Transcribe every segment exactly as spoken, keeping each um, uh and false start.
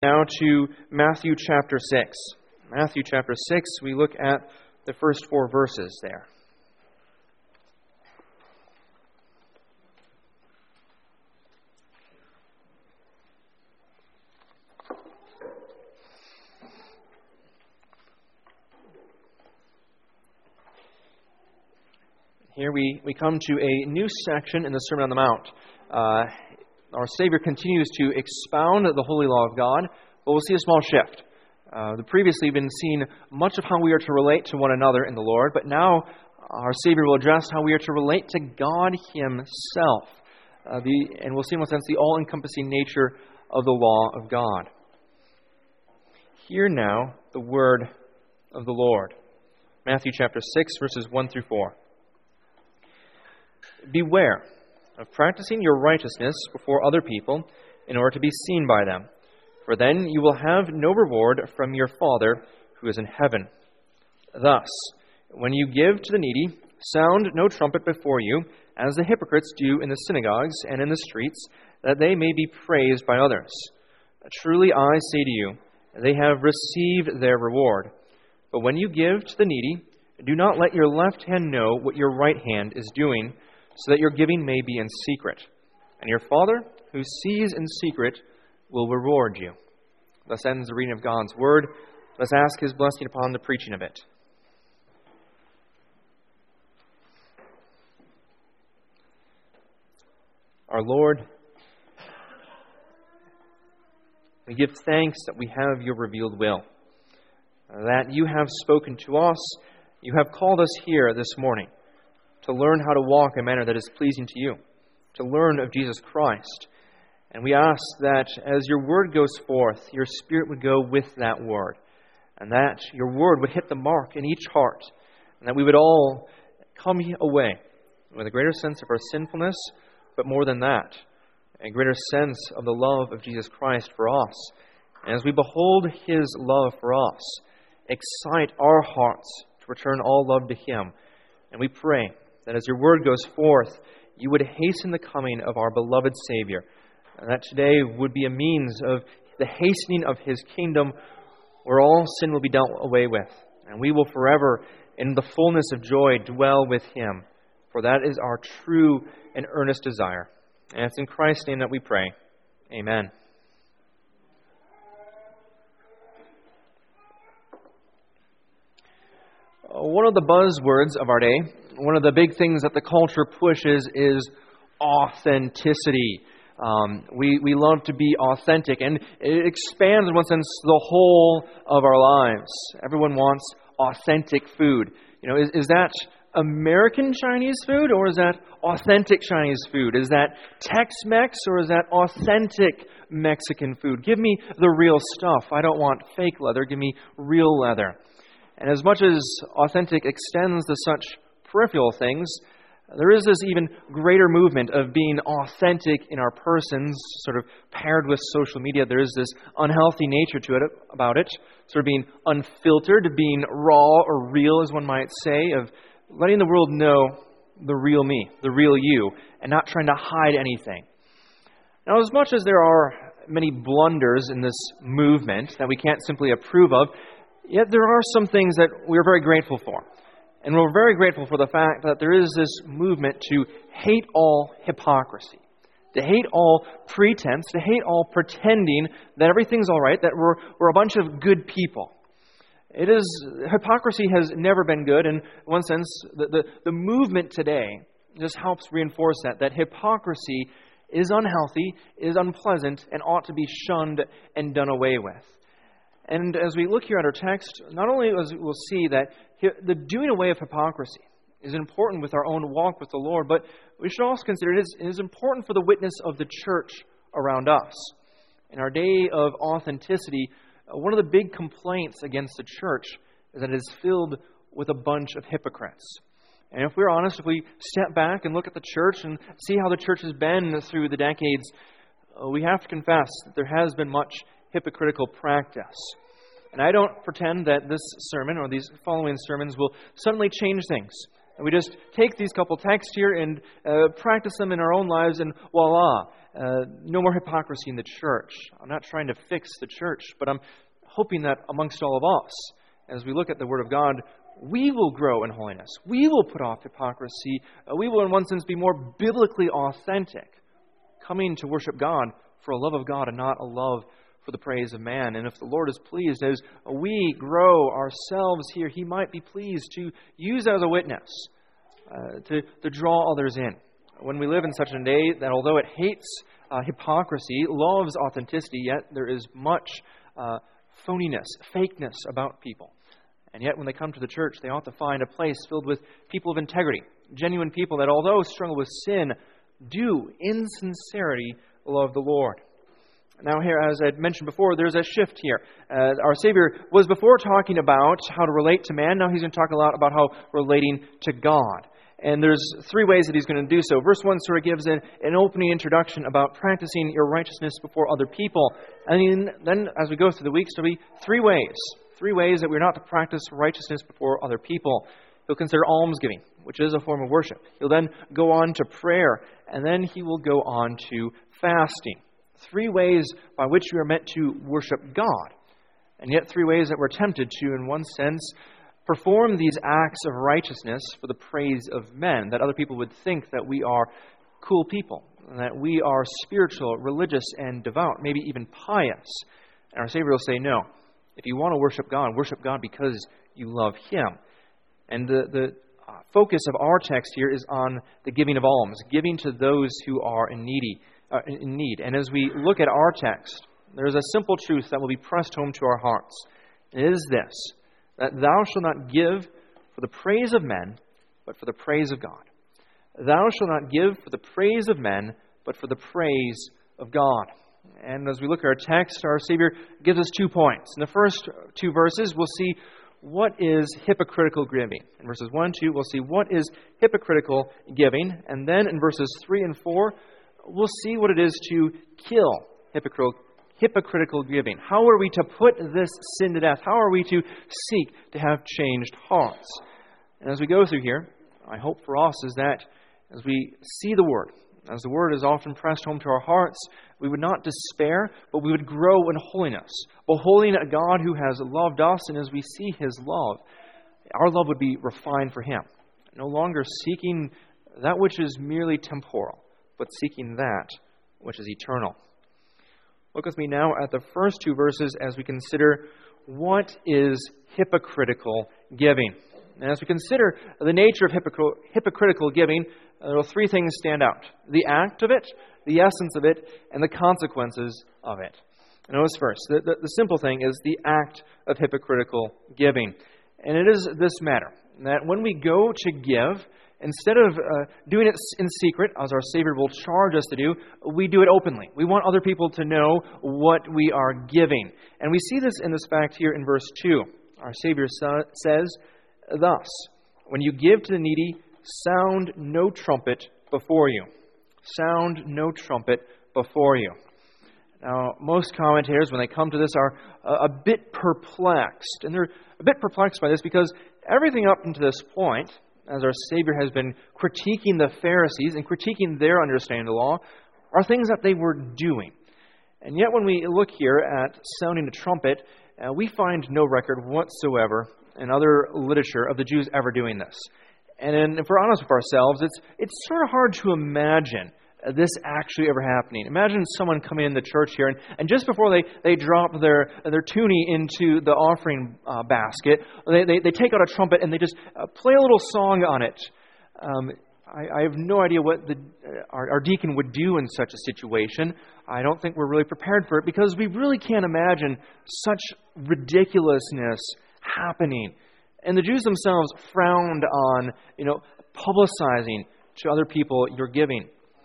Now to Matthew chapter six. Matthew chapter six, we look at the first four verses there. Here we, we come to a new section in the Sermon on the Mount. Uh, our Savior continues to expound the holy law of God, but we'll see a small shift. Uh, the previously we've been seeing much of how we are to relate to one another in the Lord, but now our Savior will address how we are to relate to God Himself. Uh, the, and we'll see in one sense the all-encompassing nature of the law of God. Hear now the word of the Lord. Matthew chapter six, verses one through four. Beware of practicing your righteousness before other people in order to be seen by them, for then you will have no reward from your Father who is in heaven. Thus, when you give to the needy, sound no trumpet before you, as the hypocrites do in the synagogues and in the streets, that they may be praised by others. Truly I say to you, they have received their reward. But when you give to the needy, do not let your left hand know what your right hand is doing, so that your giving may be in secret. And your Father, who sees in secret, will reward you. Thus ends the reading of God's Word. Let's ask His blessing upon the preaching of it. Our Lord, we give thanks that we have your revealed will, that you have spoken to us, you have called us here this morning to learn how to walk in a manner that is pleasing to you, to learn of Jesus Christ. And we ask that as your word goes forth, your Spirit would go with that word, and that your word would hit the mark in each heart, and that we would all come away with a greater sense of our sinfulness, but more than that, a greater sense of the love of Jesus Christ for us. And as we behold His love for us, excite our hearts to return all love to Him. And we pray that as your word goes forth, you would hasten the coming of our beloved Savior, and that today would be a means of the hastening of His kingdom, where all sin will be dealt away with, and we will forever, in the fullness of joy, dwell with Him, for that is our true and earnest desire. And it's in Christ's name that we pray. Amen. One of the buzzwords of our day, one of the big things that the culture pushes is authenticity. Um, we, we love to be authentic, and it expands in one sense the whole of our lives. Everyone wants authentic food. You know, is, is that American Chinese food, or is that authentic Chinese food? Is that Tex-Mex, or is that authentic Mexican food? Give me the real stuff. I don't want fake leather. Give me real leather. And as much as authentic extends to such peripheral things, there is this even greater movement of being authentic in our persons, sort of paired with social media. There is this unhealthy nature to it, about it, sort of being unfiltered, being raw or real, as one might say, of letting the world know the real me, the real you, and not trying to hide anything. Now, as much as there are many blunders in this movement that we can't simply approve of, yet there are some things that we're very grateful for. And we're very grateful for the fact that there is this movement to hate all hypocrisy, to hate all pretense, to hate all pretending that everything's all right, that we're, we're a bunch of good people. It is, hypocrisy has never been good, and in one sense, the, the, the movement today just helps reinforce that, that hypocrisy is unhealthy, is unpleasant, and ought to be shunned and done away with. And as we look here at our text, not only as we'll see that the doing away of hypocrisy is important with our own walk with the Lord, but we should also consider it is, it is important for the witness of the church around us. In our day of authenticity, one of the big complaints against the church is that it is filled with a bunch of hypocrites. And if we're honest, if we step back and look at the church and see how the church has been through the decades, we have to confess that there has been much hypocritical practice. And I don't pretend that this sermon or these following sermons will suddenly change things. And we just take these couple texts here and uh, practice them in our own lives, and voila, uh, no more hypocrisy in the church. I'm not trying to fix the church, but I'm hoping that amongst all of us, as we look at the Word of God, we will grow in holiness. We will put off hypocrisy. Uh, we will, in one sense, be more biblically authentic, coming to worship God for a love of God and not a love for the praise of man. And if the Lord is pleased, as we grow ourselves here, He might be pleased to use as a witness, uh, to, to draw others in. When we live in such a day that although it hates uh, hypocrisy, loves authenticity, yet there is much uh, phoniness, fakeness about people. And yet when they come to the church, they ought to find a place filled with people of integrity, genuine people that although struggle with sin, do, in sincerity, love the Lord. Now here, as I mentioned before, there's a shift here. Uh, our Savior was before talking about how to relate to man. Now He's going to talk a lot about how relating to God. And there's three ways that He's going to do so. Verse one sort of gives an, an opening introduction about practicing your righteousness before other people. And then, as we go through the weeks, there'll be three ways. Three ways that we're not to practice righteousness before other people. He'll consider almsgiving, which is a form of worship. He'll then go on to prayer, and then He will go on to fasting. Three ways by which we are meant to worship God. And yet three ways that we're tempted to, in one sense, perform these acts of righteousness for the praise of men, that other people would think that we are cool people, that we are spiritual, religious, and devout, maybe even pious. And our Savior will say, no. If you want to worship God, worship God because you love Him. And the, the uh, focus of our text here is on the giving of alms, giving to those who are in, needy, uh, in need. And as we look at our text, there's a simple truth that will be pressed home to our hearts. It is this, that thou shalt not give for the praise of men, but for the praise of God. Thou shalt not give for the praise of men, but for the praise of God. And as we look at our text, our Savior gives us two points. In the first two verses, we'll see what is hypocritical giving. In verses one and two, we'll see what is hypocritical giving. And then in verses three and four, we'll see what it is to kill hypocritical hypocritical giving. How are we to put this sin to death? How are we to seek to have changed hearts? And as we go through here, I hope for us is that as we see the Word, as the Word is often pressed home to our hearts, we would not despair, but we would grow in holiness, beholding a God who has loved us, and as we see His love, our love would be refined for Him, no longer seeking that which is merely temporal, but seeking that which is eternal. Look with me now at the first two verses as we consider what is hypocritical giving. And as we consider the nature of hypocr- hypocritical giving, there are three things stand out. The act of it, the essence of it, and the consequences of it. And notice first, the, the, the simple thing is the act of hypocritical giving. And it is this matter, that when we go to give, instead of uh, doing it in secret, as our Savior will charge us to do, we do it openly. We want other people to know what we are giving. And we see this in this fact here in verse two. Our Savior sa- says, thus, when you give to the needy, sound no trumpet before you. Sound no trumpet before you. Now, most commentators, when they come to this, are a, a bit perplexed. And they're a bit perplexed by this because everything up until this point, as our Savior has been critiquing the Pharisees and critiquing their understanding of the law, are things that they were doing. And yet when we look here at sounding the trumpet, uh, we find no record whatsoever in other literature of the Jews ever doing this. And in, if we're honest with ourselves, it's it's sort of hard to imagine this actually ever happening. Imagine someone coming in the church here, and, and just before they, they drop their their toonie into the offering uh, basket, they, they, they take out a trumpet and they just uh, play a little song on it. Um, I, I have no idea what the, uh, our, our deacon would do in such a situation. I don't think we're really prepared for it because we really can't imagine such ridiculousness happening. And the Jews themselves frowned on, you know, publicizing to other people your giving.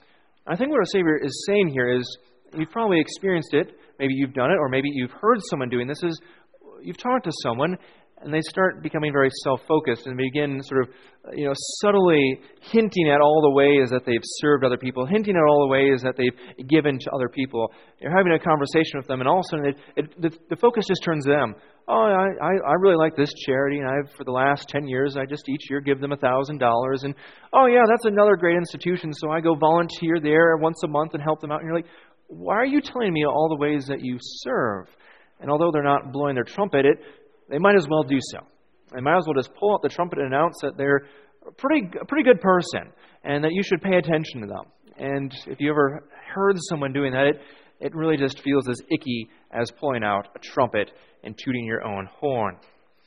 I think what our Savior is saying here is, you've probably experienced it, maybe you've done it, or maybe you've heard someone doing this, is you've talked to someone and they start becoming very self-focused and begin sort of, you know, subtly hinting at all the ways that they've served other people, hinting at all the ways that they've given to other people. You're having a conversation with them, and all of a sudden it, it, the, the focus just turns to them. Oh, I, I, I really like this charity, and I've for the last ten years, I just each year give them a thousand dollars. And oh yeah, that's another great institution, so I go volunteer there once a month and help them out. And you're like, why are you telling me all the ways that you serve? And although they're not blowing their trumpet, it they might as well do so. They might as well just pull out the trumpet and announce that they're a pretty, a pretty good person and that you should pay attention to them. And if you ever heard someone doing that, it, it really just feels as icky as pulling out a trumpet and tooting your own horn.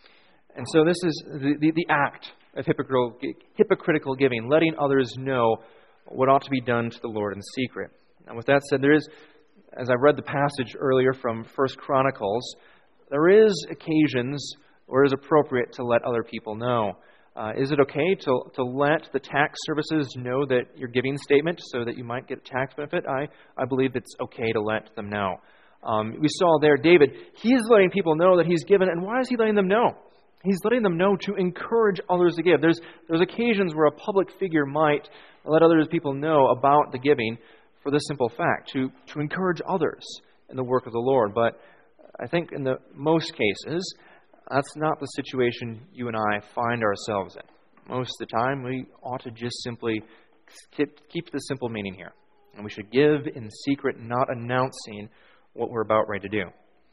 And so this is the, the, the act of hypocritical, hypocritical giving, letting others know what ought to be done to the Lord in secret. And with that said, there is, as I read the passage earlier from First Chronicles, there is occasions where it is appropriate to let other people know. Uh, is it okay to, to let the tax services know that your giving statement so that you might get a tax benefit? I, I believe it's okay to let them know. Um, we saw there David, he's letting people know that he's given, and why is he letting them know? He's letting them know to encourage others to give. There's, there's occasions where a public figure might let other people know about the giving for this simple fact, to, to encourage others in the work of the Lord. But I think in the most cases, that's not the situation you and I find ourselves in. Most of the time, we ought to just simply keep, keep the simple meaning here. And we should give in secret, not announcing what we're about ready to do.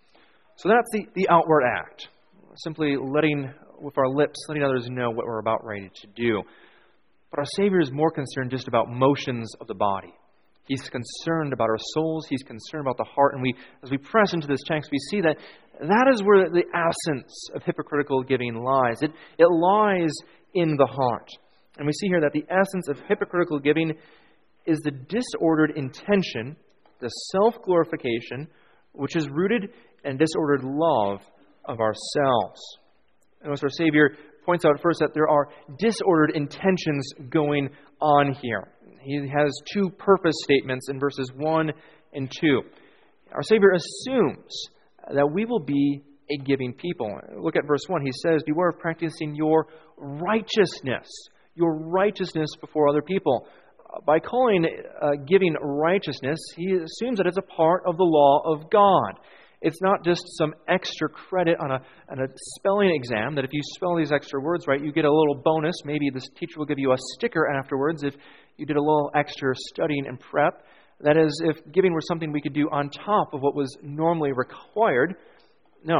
So that's the, the outward act. Simply letting, with our lips, letting others know what we're about ready to do. But our Savior is more concerned just about motions of the body. He's concerned about our souls. He's concerned about the heart. And we, as we press into this text, we see that that is where the essence of hypocritical giving lies. It, it lies in the heart. And we see here that the essence of hypocritical giving is the disordered intention, the self-glorification, which is rooted in disordered love of ourselves. And as our Savior points out first that there are disordered intentions going on here. He has two purpose statements in verses one and two. Our Savior assumes that we will be a giving people. Look at verse one. He says, beware of practicing your righteousness, your righteousness before other people. By calling uh, giving righteousness, he assumes that it's a part of the law of God. It's not just some extra credit on a, on a spelling exam, that if you spell these extra words right, you get a little bonus. Maybe this teacher will give you a sticker afterwards if you did a little extra studying and prep. That is, if giving were something we could do on top of what was normally required. No.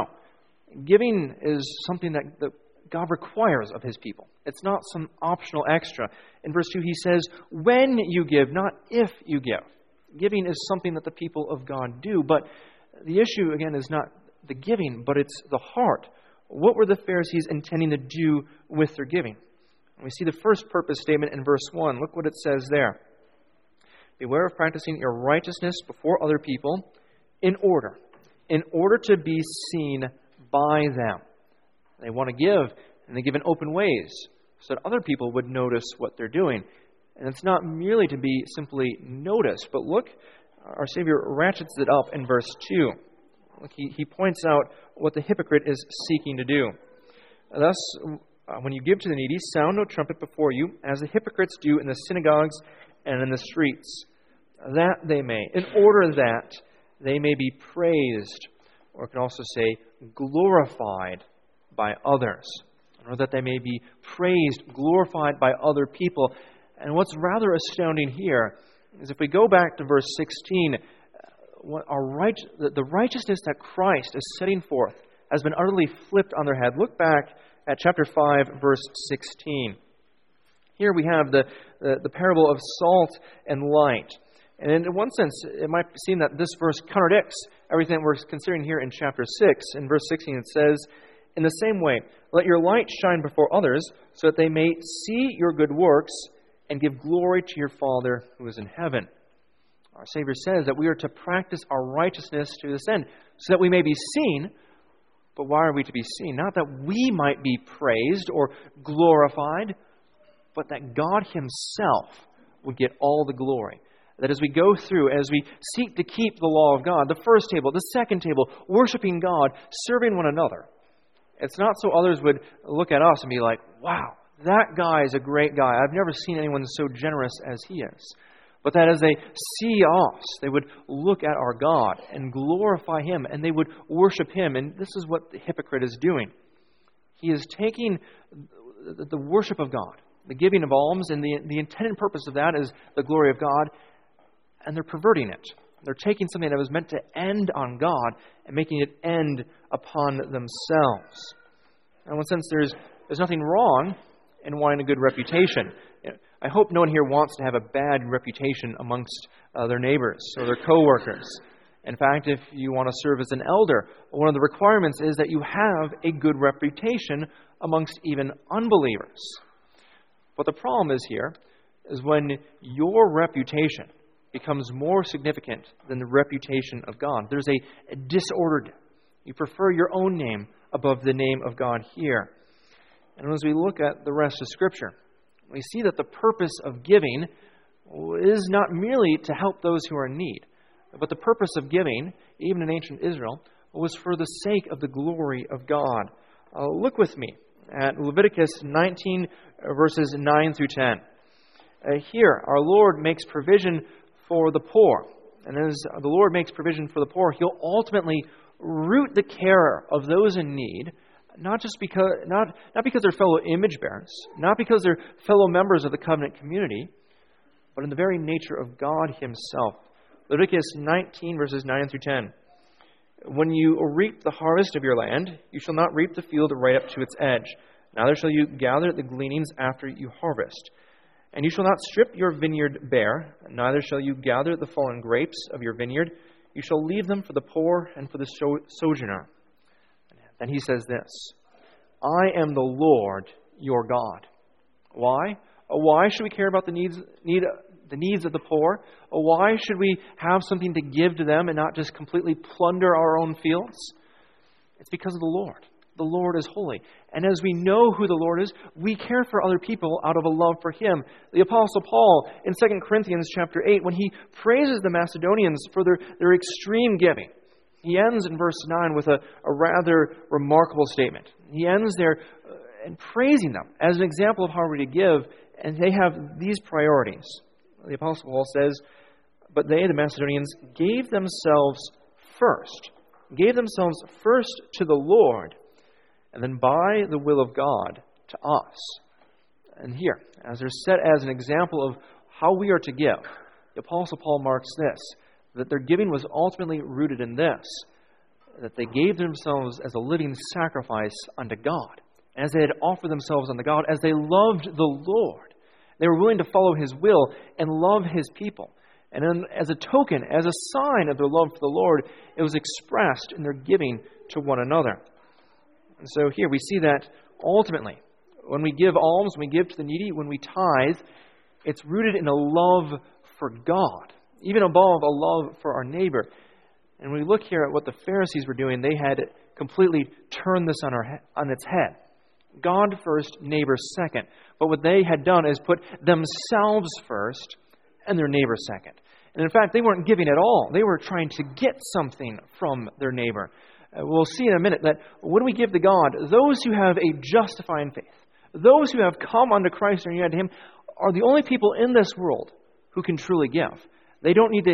Giving is something that, that God requires of His people. It's not some optional extra. In verse two, He says, when you give, not if you give. Giving is something that the people of God do, but the issue, again, is not the giving, but it's the heart. What were the Pharisees intending to do with their giving? We see the first purpose statement in verse one. Look what it says there. Beware of practicing your righteousness before other people in order, in order to be seen by them. They want to give, and they give in open ways so that other people would notice what they're doing. And it's not merely to be simply noticed, but look, our Savior ratchets it up in verse two. Look, he, he points out what the hypocrite is seeking to do. Thus, uh, when you give to the needy, sound no trumpet before you, as the hypocrites do in the synagogues and in the streets, that they may, in order that they may be praised, or it can also say glorified by others, or that they may be praised, glorified by other people. And what's rather astounding here is if we go back to verse sixteen, what our right, the righteousness that Christ is setting forth has been utterly flipped on their head. Look back at chapter five, verse sixteen. Here we have the, the, the parable of salt and light. And in one sense, it might seem that this verse contradicts everything we're considering here in chapter six. In verse sixteen, it says, in the same way, let your light shine before others, so that they may see your good works and give glory to your Father who is in heaven. Our Savior says that we are to practice our righteousness to this end, so that we may be seen. But why are we to be seen? Not that we might be praised or glorified, but that God Himself would get all the glory. That as we go through, as we seek to keep the law of God, the first table, the second table, worshiping God, serving one another, It's not so others would look at us and be like, wow, that guy is a great guy. I've never seen anyone so generous as he is. But that as they see us, they would look at our God and glorify Him, and they would worship Him. And this is what the hypocrite is doing. He is taking the worship of God, the giving of alms, and the, the intended purpose of that is the glory of God, and they're perverting it. They're taking something that was meant to end on God and making it end upon themselves. In one sense, there's, there's nothing wrong in wanting a good reputation. I hope no one here wants to have a bad reputation amongst uh, their neighbors or their coworkers. In fact, if you want to serve as an elder, one of the requirements is that you have a good reputation amongst even unbelievers. But the problem is here is when your reputation becomes more significant than the reputation of God. There's a, a disordered. You prefer your own name above the name of God here. And as we look at the rest of Scripture, we see that the purpose of giving is not merely to help those who are in need, but the purpose of giving, even in ancient Israel, was for the sake of the glory of God. Uh, look with me at Leviticus nineteen, verses nine through ten. Uh, here, our Lord makes provision for the poor. And as the Lord makes provision for the poor, He'll ultimately root the care of those in need, not just because not, not because they're fellow image bearers, not because they're fellow members of the covenant community, but in the very nature of God Himself. Leviticus nineteen, verses nine through ten. When you reap the harvest of your land, you shall not reap the field right up to its edge. Neither shall you gather the gleanings after you harvest. And you shall not strip your vineyard bare, neither shall you gather the fallen grapes of your vineyard. You shall leave them for the poor and for the sojourner. Then He says this, I am the Lord your God. Why? Why should we care about the needs, need, the needs of the poor? Why should we have something to give to them and not just completely plunder our own fields? It's because of the Lord. The Lord is holy. And as we know who the Lord is, we care for other people out of a love for Him. The Apostle Paul in Second Corinthians chapter eight, when he praises the Macedonians for their, their extreme giving, he ends in verse nine with a, a rather remarkable statement. He ends there uh, in praising them as an example of how we're to give, and they have these priorities. The Apostle Paul says, but they, the Macedonians, gave themselves first, gave themselves first to the Lord, and then by the will of God to us. And here, as they're set as an example of how we are to give, the Apostle Paul marks this, that their giving was ultimately rooted in this, that they gave themselves as a living sacrifice unto God. And as they had offered themselves unto God, as they loved the Lord, they were willing to follow His will and love His people. And then as a token, as a sign of their love for the Lord, it was expressed in their giving to one another. And so here we see that ultimately, when we give alms, when we give to the needy, when we tithe, it's rooted in a love for God, even above a love for our neighbor. And when we look here at what the Pharisees were doing, they had completely turned this on, our, on its head. God first, neighbor second. But what they had done is put themselves first and their neighbor second. And in fact, they weren't giving at all. They were trying to get something from their neighbor. Uh, we'll see in a minute that when we give to God, those who have a justifying faith, those who have come unto Christ and are united to Him, are the only people in this world who can truly give. They don't need to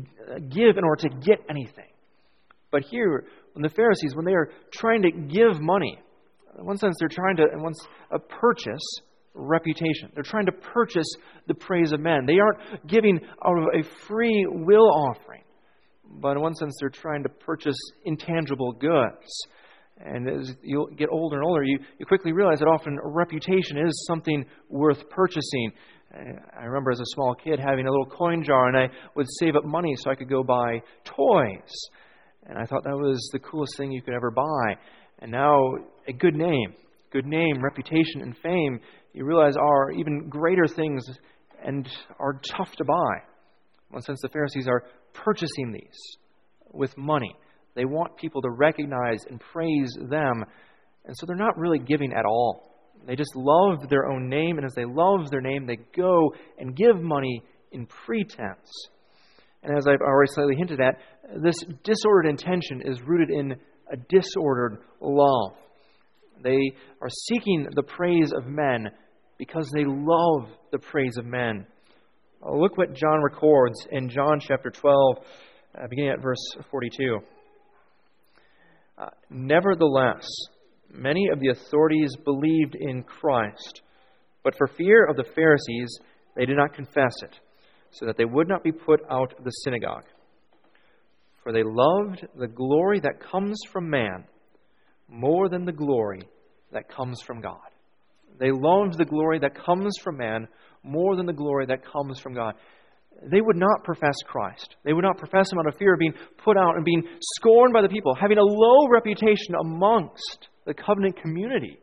give in order to get anything. But here, when the Pharisees, when they are trying to give money, in one sense, they're trying to, in one sense, uh, purchase reputation. They're trying to purchase the praise of men. They aren't giving out of a free will offering. But in one sense, they're trying to purchase intangible goods. And as you get older and older, you, you quickly realize that often reputation is something worth purchasing. I remember as a small kid having a little coin jar, and I would save up money so I could go buy toys. And I thought that was the coolest thing you could ever buy. And now, a good name, good name, reputation, and fame, you realize are even greater things and are tough to buy. In one sense, the Pharisees are purchasing these with money. They want people to recognize and praise them. And so they're not really giving at all. They just love their own name, and as they love their name, they go and give money in pretense. And as I've already slightly hinted at, this disordered intention is rooted in a disordered love. They are seeking the praise of men because they love the praise of men. Uh, look what John records in John chapter twelve, uh, beginning at verse forty-two. Uh, Nevertheless, many of the authorities believed in Christ, but for fear of the Pharisees, they did not confess it, so that they would not be put out of the synagogue. For they loved the glory that comes from man more than the glory that comes from God. They loved the glory that comes from man more than the glory that comes from God. They would not profess Christ. They would not profess Him out of fear of being put out and being scorned by the people, having a low reputation amongst the covenant community,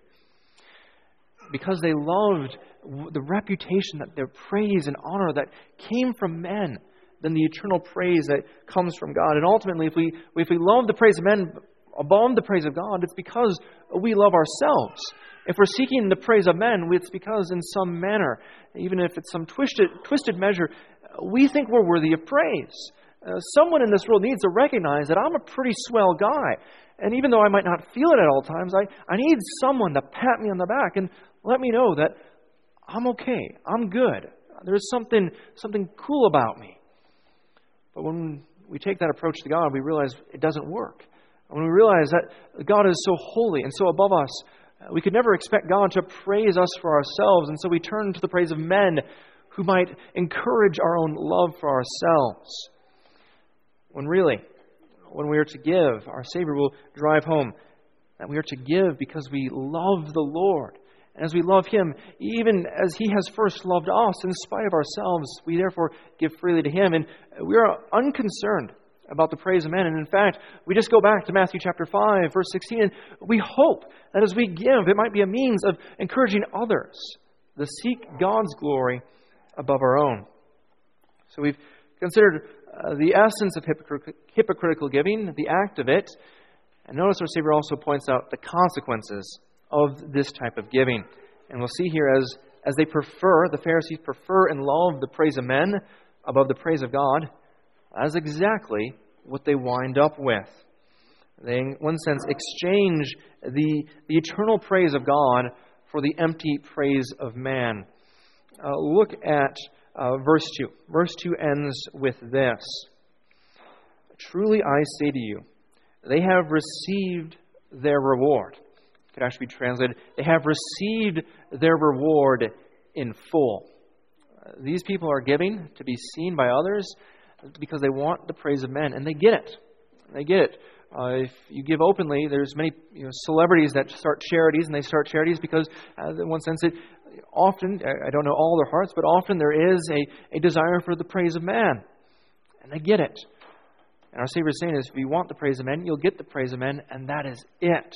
because they loved the reputation, that their praise and honor that came from men than the eternal praise that comes from God. And ultimately, if we if we love the praise of men above the praise of God, it's because we love ourselves. If we're seeking the praise of men, it's because in some manner, even if it's some twisted twisted measure, we think we're worthy of praise. Uh, someone in this world needs to recognize that I'm a pretty swell guy. And even though I might not feel it at all times, I, I need someone to pat me on the back and let me know that I'm okay, I'm good. There's something something cool about me. But when we take that approach to God, we realize it doesn't work. When we realize that God is so holy and so above us, we could never expect God to praise us for ourselves. And so we turn to the praise of men who might encourage our own love for ourselves. When really, when we are to give, our Savior will drive home that we are to give because we love the Lord. And as we love Him, even as He has first loved us, in spite of ourselves, we therefore give freely to Him. And we are unconcerned about the praise of men. And in fact, we just go back to Matthew chapter five, verse sixteen, and we hope that as we give, it might be a means of encouraging others to seek God's glory above our own. So we've considered uh, the essence of hypocr- hypocritical giving, the act of it. And notice our Savior also points out the consequences of this type of giving. And we'll see here as, as they prefer, the Pharisees prefer and love the praise of men above the praise of God, that's exactly what they wind up with. They, in one sense, exchange the, the eternal praise of God for the empty praise of man. Uh, look at uh, verse two. Verse two ends with this. Truly I say to you, they have received their reward. It could actually be translated, they have received their reward in full. Uh, these people are giving to be seen by others because they want the praise of men, and they get it. They get it. Uh, if you give openly, there's many you know, celebrities that start charities, and they start charities because, uh, in one sense, it often, I don't know all their hearts, but often there is a, a desire for the praise of man, and they get it. And our Savior is saying is, if you want the praise of men, you'll get the praise of men, and that is it.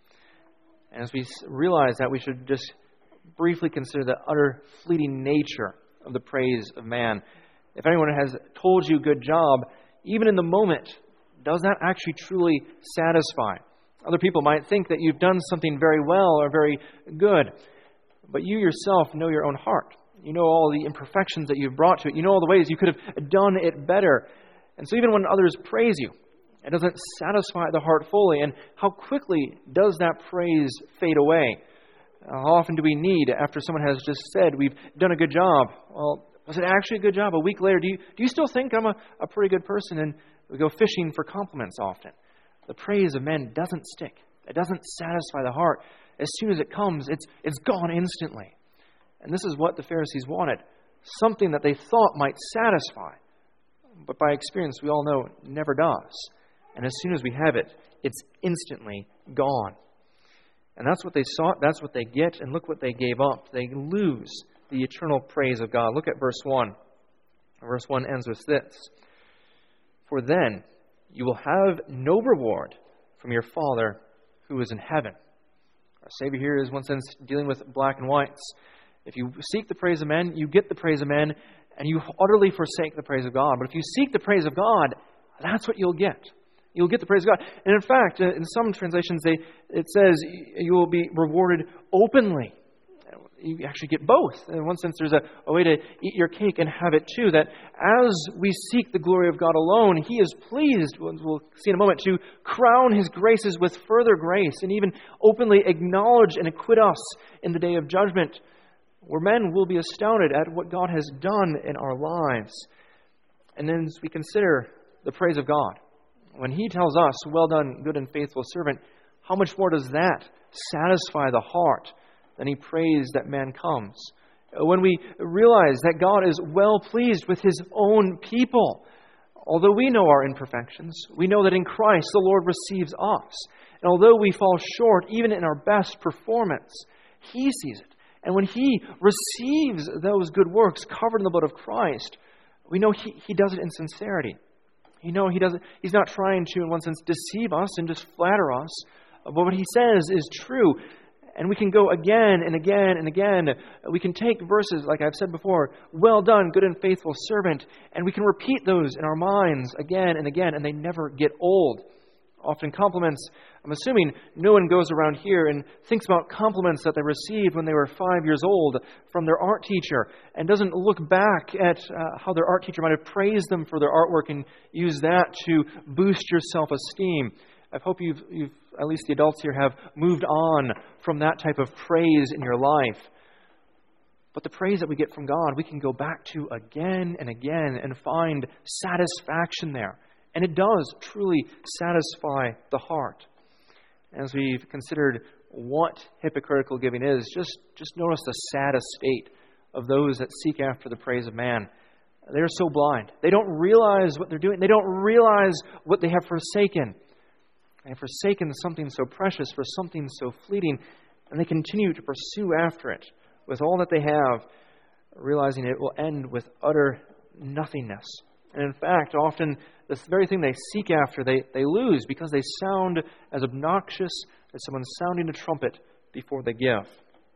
And as we realize that, we should just briefly consider the utter fleeting nature of the praise of man. If anyone has told you good job, even in the moment, does that actually truly satisfy? Other people might think that you've done something very well or very good, but you yourself know your own heart. You know all the imperfections that you've brought to it. You know all the ways you could have done it better. And so even when others praise you, it doesn't satisfy the heart fully. And how quickly does that praise fade away? How often do we need, after someone has just said, we've done a good job? Well, was it actually a good job? A week later, do you, do you still think I'm a, a pretty good person? And we go fishing for compliments often. The praise of men doesn't stick. It doesn't satisfy the heart. As soon as it comes, it's it's gone instantly. And this is what the Pharisees wanted. Something that they thought might satisfy. But by experience, we all know it never does. And as soon as we have it, it's instantly gone. And that's what they sought. That's what they get. And look what they gave up. They lose the eternal praise of God. Look at verse one. Verse one ends with this. For then you will have no reward from your Father who is in heaven. Our Savior here is, in one sense, dealing with black and whites. If you seek the praise of men, you get the praise of men, and you utterly forsake the praise of God. But if you seek the praise of God, that's what you'll get. You'll get the praise of God. And in fact, in some translations, they, it says you will be rewarded openly. you actually get both. In one sense, there's a, a way to eat your cake and have it too, that as we seek the glory of God alone, He is pleased, we'll see in a moment, to crown His graces with further grace and even openly acknowledge and acquit us in the day of judgment, where men will be astounded at what God has done in our lives. And then as we consider the praise of God, when He tells us, "Well done, good and faithful servant," how much more does that satisfy the heart than He prays that man comes? When we realize that God is well pleased with His own people, although we know our imperfections, we know that in Christ the Lord receives us. And although we fall short, even in our best performance, He sees it. And when He receives those good works covered in the blood of Christ, we know He, he does it in sincerity. You know, he doesn't, He's not trying to, in one sense, deceive us and just flatter us. But what He says is true. And we can go again and again and again. We can take verses, like I've said before, "Well done, good and faithful servant," and we can repeat those in our minds again and again, and they never get old. Often compliments, I'm assuming no one goes around here and thinks about compliments that they received when they were five years old from their art teacher and doesn't look back at uh, how their art teacher might have praised them for their artwork and use that to boost your self-esteem. I hope you've, you've, at least the adults here, have moved on from that type of praise in your life. But the praise that we get from God, we can go back to again and again and find satisfaction there. And it does truly satisfy the heart. As we've considered what hypocritical giving is, just, just notice the sad estate of those that seek after the praise of man. They're so blind. They don't realize what they're doing. They don't realize what they have forsaken. They have forsaken something so precious for something so fleeting, and they continue to pursue after it with all that they have, realizing it will end with utter nothingness. And in fact, often this very thing they seek after, they, they lose because they sound as obnoxious as someone sounding a trumpet before they give.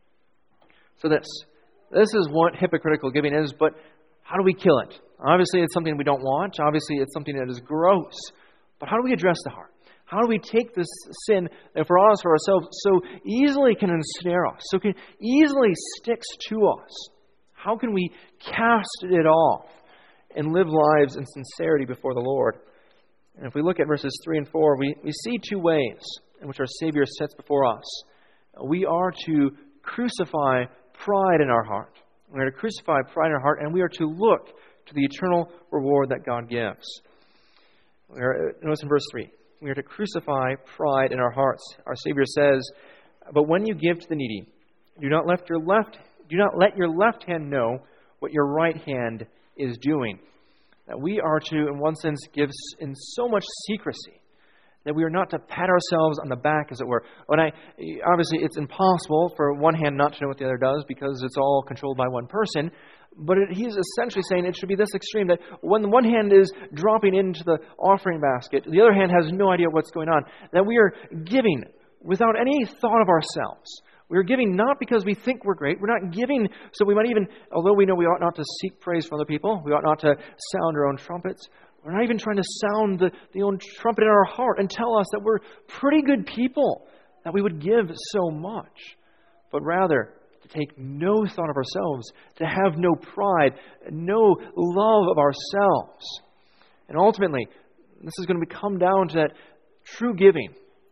So this, this is what hypocritical giving is, but how do we kill it? Obviously, it's something we don't want. Obviously, it's something that is gross. But how do we address the heart? How do we take this sin that for us, for ourselves, so easily can ensnare us, so can easily sticks to us? How can we cast it off and live lives in sincerity before the Lord? And if we look at verses three and four, we, we see two ways in which our Savior sets before us. We are to crucify pride in our heart. We are to crucify pride in our heart, and we are to look to the eternal reward that God gives. We are, notice in verse three, we are to crucify pride in our hearts. Our Savior says, "But when you give to the needy, do not let your left do not let your left hand know what your right hand is doing." That we are to, in one sense, give in so much secrecy that we are not to pat ourselves on the back, as it were. When I obviously, it's impossible for one hand not to know what the other does because it's all controlled by one person. But it, he's essentially saying it should be this extreme, that when one hand is dropping into the offering basket, the other hand has no idea what's going on. That we are giving without any thought of ourselves. We are giving not because we think we're great. We're not giving so we might even, although we know we ought not to seek praise from other people, we ought not to sound our own trumpets. We're not even trying to sound the, the own trumpet in our heart and tell us that we're pretty good people, that we would give so much. But rather, to take no thought of ourselves, to have no pride, no love of ourselves. And ultimately, this is going to come down to that true giving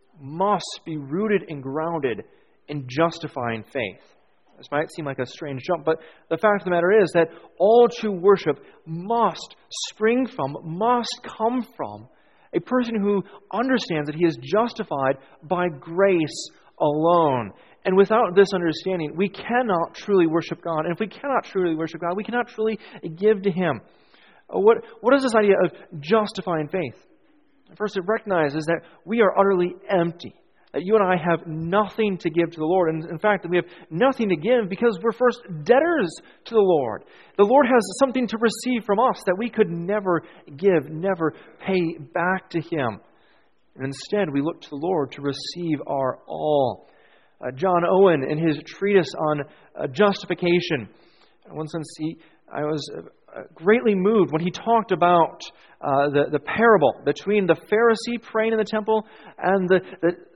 must be rooted and grounded in justifying faith. This might seem like a strange jump, but the fact of the matter is that all true worship must spring from, must come from a person who understands that he is justified by grace alone. And without this understanding, we cannot truly worship God. And if we cannot truly worship God, we cannot truly give to Him. What, what is this idea of justifying faith? First, it recognizes that we are utterly empty. That you and I have nothing to give to the Lord. And in fact, that we have nothing to give because we're first debtors to the Lord. The Lord has something to receive from us that we could never give, never pay back to Him. And instead, we look to the Lord to receive our all. Uh, John Owen, in his treatise on uh, justification, in one sense, he, I was uh, greatly moved when he talked about uh, the, the parable between the Pharisee praying in the temple and the, the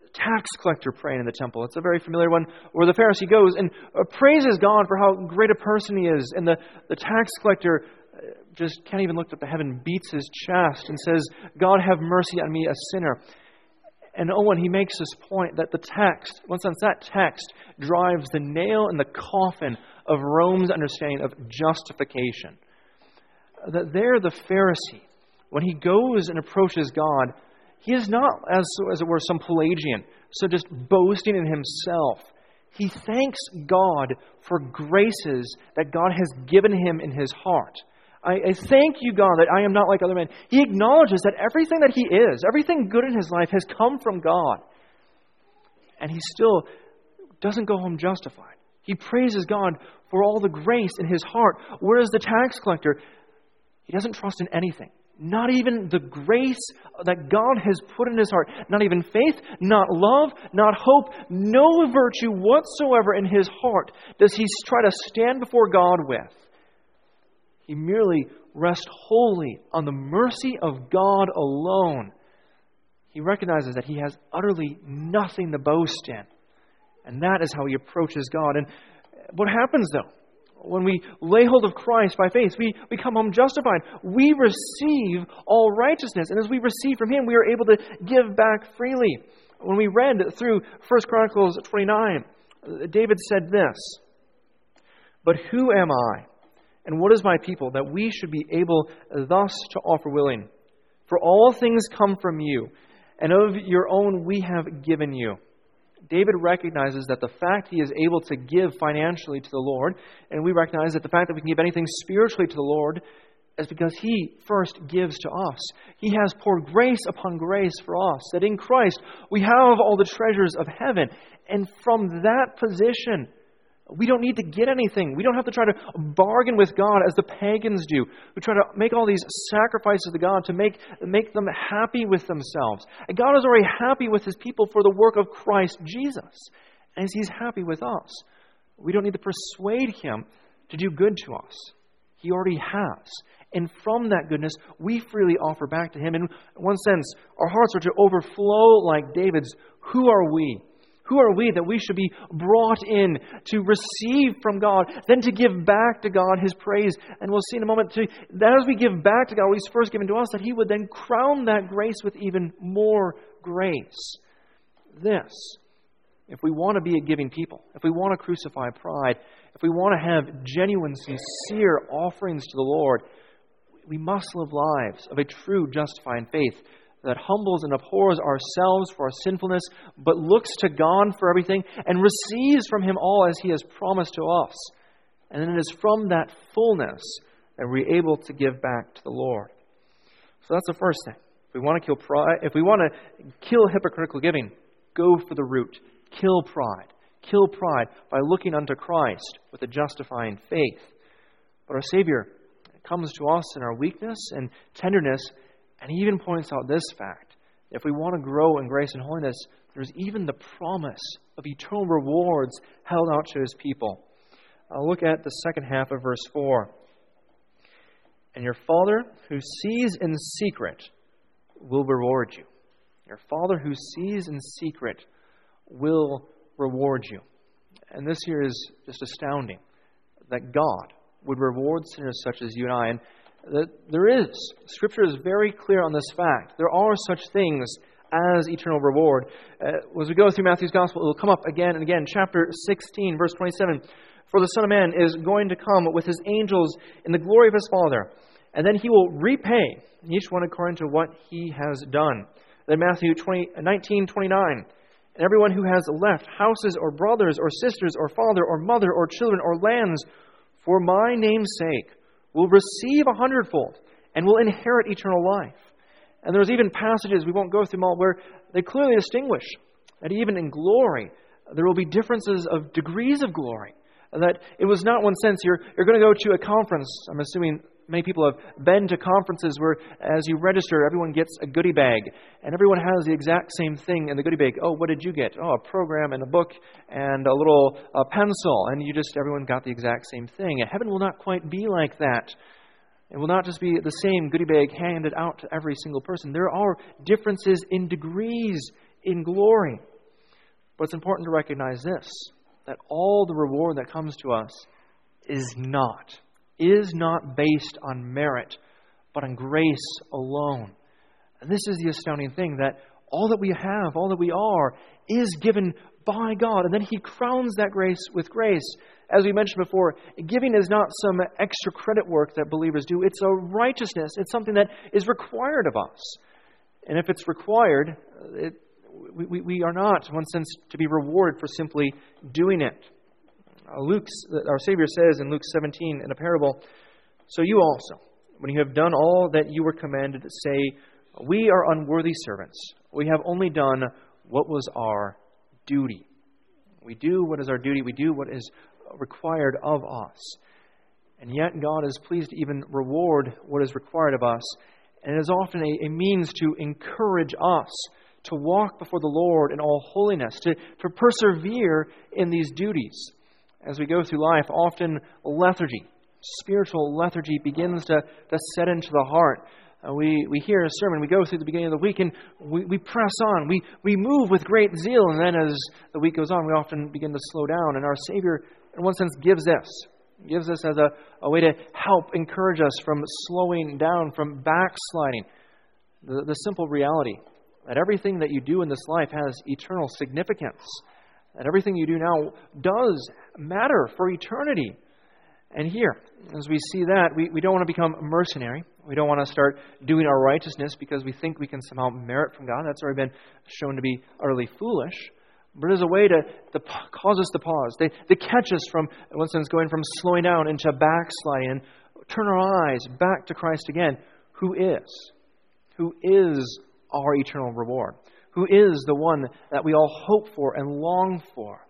tax collector praying in the temple. It's a very familiar one where the Pharisee goes and praises God for how great a person he is. And the, the tax collector just can't even look up to heaven, beats his chest and says, God, have mercy on me, a sinner. And Owen, he makes this point that the text, in one sense, that text drives the nail in the coffin of Rome's understanding of justification. That there the Pharisee, when he goes and approaches God, he is not, as, as it were, some Pelagian, so just boasting in himself. He thanks God for graces that God has given him in his heart. I, I thank you, God, that I am not like other men. He acknowledges that everything that he is, everything good in his life has come from God. And he still doesn't go home justified. He praises God for all the grace in his heart. Whereas the tax collector, he doesn't trust in anything. Not even the grace that God has put in his heart. Not even faith, not love, not hope. No virtue whatsoever in his heart does he try to stand before God with. He merely rests wholly on the mercy of God alone. He recognizes that he has utterly nothing to boast in. And that is how he approaches God. And what happens, though? When we lay hold of Christ by faith, we, we come home justified. We receive all righteousness. And as we receive from him, we are able to give back freely. When we read through First Chronicles twenty-nine, David said this, "But who am I, and what is my people, that we should be able thus to offer willing? For all things come from you, and of your own we have given you." David recognizes that the fact he is able to give financially to the Lord, and we recognize that the fact that we can give anything spiritually to the Lord, is because he first gives to us. He has poured grace upon grace for us, that in Christ we have all the treasures of heaven. And from that position, we don't need to get anything. We don't have to try to bargain with God as the pagans do, who try to make all these sacrifices to God to make, make them happy with themselves. And God is already happy with his people for the work of Christ Jesus. And as he's happy with us, we don't need to persuade him to do good to us. He already has. And from that goodness, we freely offer back to him. In one sense, our hearts are to overflow like David's. Who are we? Who are we that we should be brought in to receive from God, then to give back to God his praise? And we'll see in a moment, to, that as we give back to God what he's first given to us, that he would then crown that grace with even more grace. This, if we want to be a giving people, if we want to crucify pride, if we want to have genuine, sincere offerings to the Lord, we must live lives of a true justifying faith that humbles and abhors ourselves for our sinfulness, but looks to God for everything and receives from him all as he has promised to us. And then it is from that fullness that we're able to give back to the Lord. So that's the first thing. If we want to kill pride, if we want to kill hypocritical giving, go for the root. Kill pride. Kill pride by looking unto Christ with a justifying faith. But our Savior comes to us in our weakness and tenderness, and he even points out this fact. If we want to grow in grace and holiness, there's even the promise of eternal rewards held out to his people. I'll look at the second half of verse four. "And your Father who sees in secret will reward you." Your Father who sees in secret will reward you. And this here is just astounding, that God would reward sinners such as you and I. And that there is. Scripture is very clear on this fact. There are such things as eternal reward. Uh, as we go through Matthew's Gospel, it will come up again and again. Chapter sixteen, verse twenty-seven. "For the Son of Man is going to come with his angels in the glory of his Father, and then he will repay each one according to what he has done." Then Matthew nineteen twenty-nine. "And everyone who has left houses or brothers or sisters or father or mother or children or lands for my name's sake will receive a hundredfold and will inherit eternal life." And there's even passages, we won't go through them all, where they clearly distinguish that even in glory, there will be differences of degrees of glory. That it was not one sense, you're, you're going to go to a conference. I'm assuming many people have been to conferences where as you register, everyone gets a goodie bag. And everyone has the exact same thing in the goodie bag. Oh, what did you get? Oh, a program and a book and a little uh, pencil. And you just, everyone got the exact same thing. And heaven will not quite be like that. It will not just be the same goodie bag handed out to every single person. There are differences in degrees in glory. But it's important to recognize this, that all the reward that comes to us is not, is not based on merit, but on grace alone. And this is the astounding thing, that all that we have, all that we are, is given by God. And then He crowns that grace with grace. As we mentioned before, giving is not some extra credit work that believers do. It's a righteousness. It's something that is required of us. And if it's required, it, we, we, we are not, in one sense, to be rewarded for simply doing it. Uh, Luke's, our Savior says in Luke seventeen in a parable, "So you also, when you have done all that you were commanded, say, 'We are unworthy servants. We have only done what was our duty.'" We do what is our duty. We do what is required of us. And yet God is pleased to even reward what is required of us. And it is often a, a means to encourage us to walk before the Lord in all holiness, to, to persevere in these duties. As we go through life, often lethargy, spiritual lethargy begins to, to set into the heart. Uh, we, we hear a sermon, we go through the beginning of the week, and we, we press on. We, we move with great zeal, and then as the week goes on, we often begin to slow down. And our Savior, in one sense, gives this. Gives us as a, a way to help encourage us from slowing down, from backsliding. The, the simple reality that everything that you do in this life has eternal significance. That everything you do now does matter for eternity. And here, as we see that, we, we don't want to become mercenary. We don't want to start doing our righteousness because we think we can somehow merit from God. That's already been shown to be utterly foolish. But it is a way to, to cause us to pause. They, they catch us from, in one sense, going from slowing down into backsliding and turn our eyes back to Christ again, who is, who is our eternal reward, who is the one that we all hope for and long for.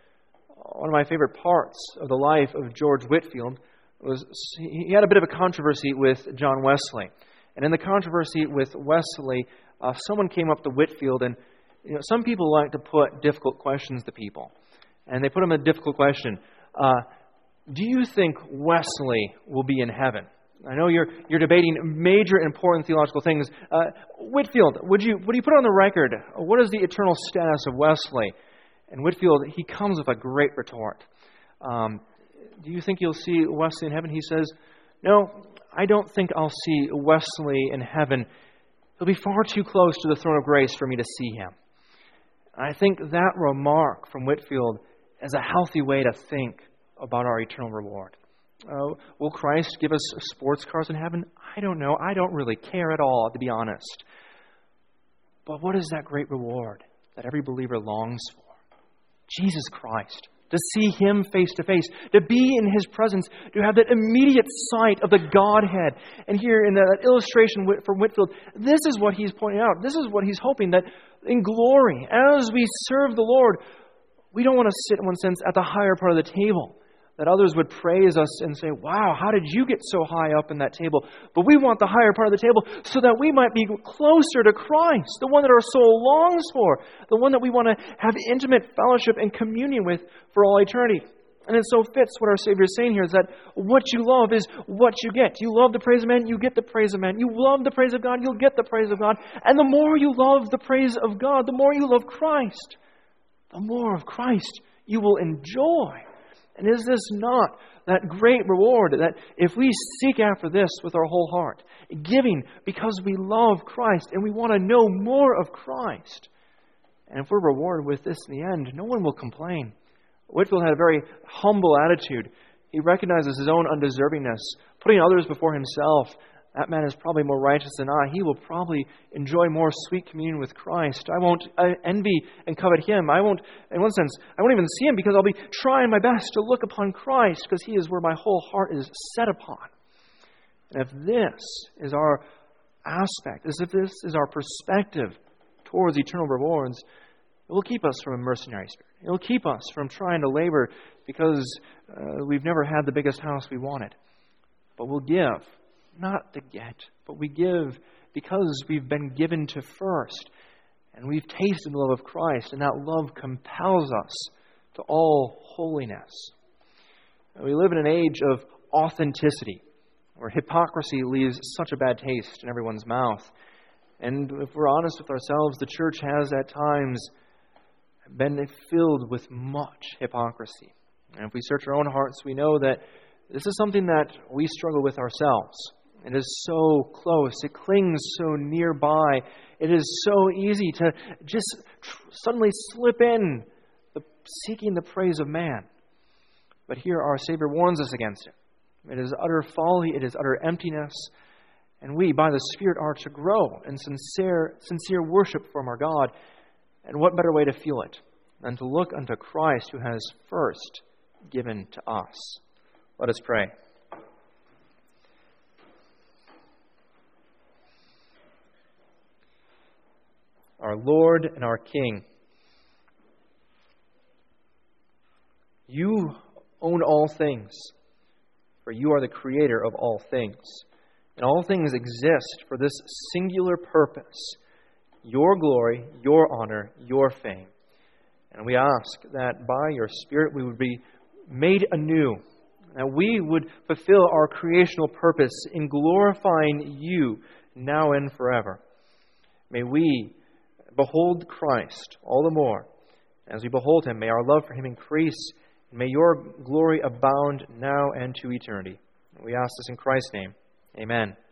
One of my favorite parts of the life of George Whitefield was he had a bit of a controversy with John Wesley. And in the controversy with Wesley, uh, someone came up to Whitefield, and you know, some people like to put difficult questions to people. And they put him a difficult question. Uh, do you think Wesley will be in heaven? I know you're you're debating major important theological things. Uh, Whitefield, would you would you put on the record, what is the eternal status of Wesley? And Whitefield, he comes with a great retort. Um, do you think you'll see Wesley in heaven? He says, no, I don't think I'll see Wesley in heaven. He'll be far too close to the throne of grace for me to see him. And I think that remark from Whitefield is a healthy way to think about our eternal reward. Uh, will Christ give us sports cars in heaven? I don't know. I don't really care at all, to be honest. But what is that great reward that every believer longs for? Jesus Christ. To see Him face to face. To be in His presence. To have that immediate sight of the Godhead. And here in that illustration from Whitefield, this is what he's pointing out. This is what he's hoping, that in glory, as we serve the Lord, we don't want to sit, in one sense, at the higher part of the table. That others would praise us and say, wow, how did you get so high up in that table? But we want the higher part of the table so that we might be closer to Christ, the one that our soul longs for, the one that we want to have intimate fellowship and communion with for all eternity. And it so fits what our Savior is saying here, is that what you love is what you get. You love the praise of man, you get the praise of man. You love the praise of God, you'll get the praise of God. And the more you love the praise of God, the more you love Christ, the more of Christ you will enjoy. And is this not that great reward that if we seek after this with our whole heart, giving because we love Christ and we want to know more of Christ, and if we're rewarded with this in the end, no one will complain. Whitefield had a very humble attitude. He recognizes his own undeservingness, putting others before himself. That man is probably more righteous than I. He will probably enjoy more sweet communion with Christ. I won't envy and covet him. I won't, in one sense, I won't even see him because I'll be trying my best to look upon Christ because He is where my whole heart is set upon. And if this is our aspect, as if this is our perspective towards eternal rewards, it will keep us from a mercenary spirit. It will keep us from trying to labor because uh, we've never had the biggest house we wanted. But we'll give. Not to get, but we give because we've been given to first. And we've tasted the love of Christ, and that love compels us to all holiness. We live in an age of authenticity, where hypocrisy leaves such a bad taste in everyone's mouth. And if we're honest with ourselves, the church has at times been filled with much hypocrisy. And if we search our own hearts, we know that this is something that we struggle with ourselves. It is so close. It clings so nearby. It is so easy to just tr- suddenly slip in the, seeking the praise of man. But here our Savior warns us against it. It is utter folly. It is utter emptiness. And we, by the Spirit, are to grow in sincere, sincere worship from our God. And what better way to feel it than to look unto Christ, who has first given to us. Let us pray. Our Lord and our King, you own all things, for you are the creator of all things. And all things exist for this singular purpose, your glory, your honor, your fame. And we ask that by your Spirit we would be made anew, that we would fulfill our creational purpose in glorifying you now and forever. May we behold Christ all the more. As we behold him, may our love for him increase, and may your glory abound now and to eternity. We ask this in Christ's name. Amen.